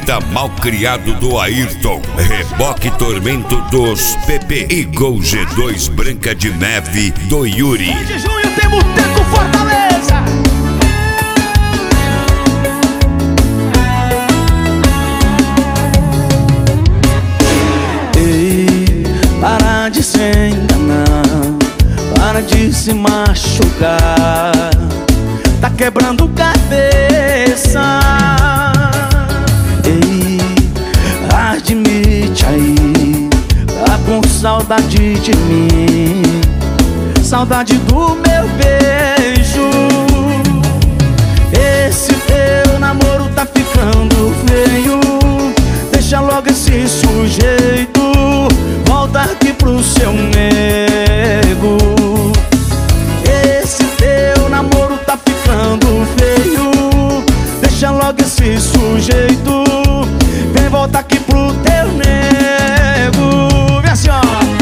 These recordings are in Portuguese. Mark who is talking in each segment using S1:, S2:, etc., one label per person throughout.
S1: Jetta Malcriado do Ayrton, Reboque Tormento dos PP e Gol G2 Branca de Neve do Yuri.
S2: 2 de junho tem Boteco Fortaleza. Ei, para de se enganar, para de se machucar, tá quebrando cabeça. Ei, admite aí, tá com saudade de mim, saudade do meu beijo. Esse teu namoro tá ficando feio, deixa logo esse sujeito, volta aqui pro seu nego. Esse teu namoro tá ficando feio, deixa logo esse sujeito, vem voltar aqui pro teu nego. Vem assim, ó.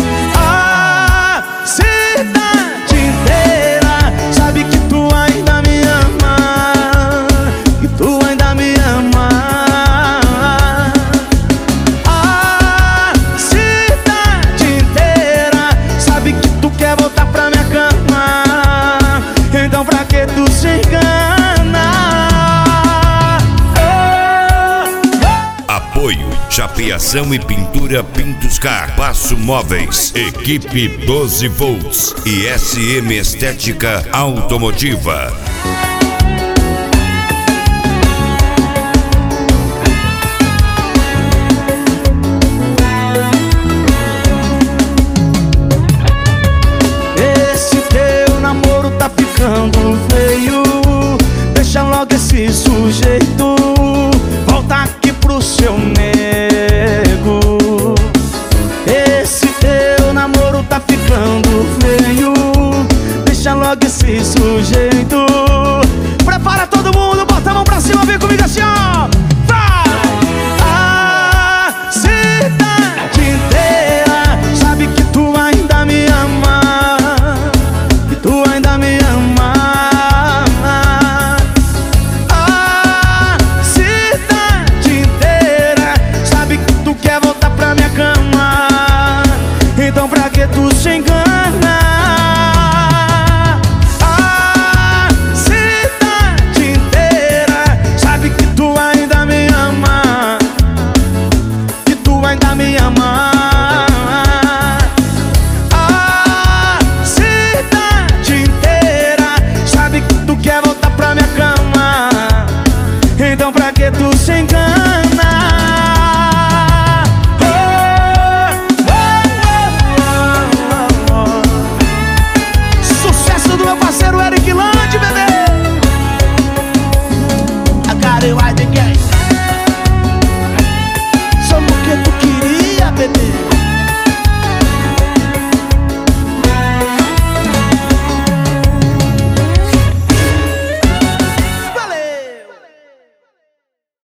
S2: A cidade inteira sabe que tu ainda me ama, que tu ainda me ama. A cidade inteira sabe que tu quer voltar pra minha cama, então pra que tu se engana?
S1: Apoio, chapeação e pintura Pintos Car, Passo Móveis, Equipe 12 volts e SM Estética Automotiva.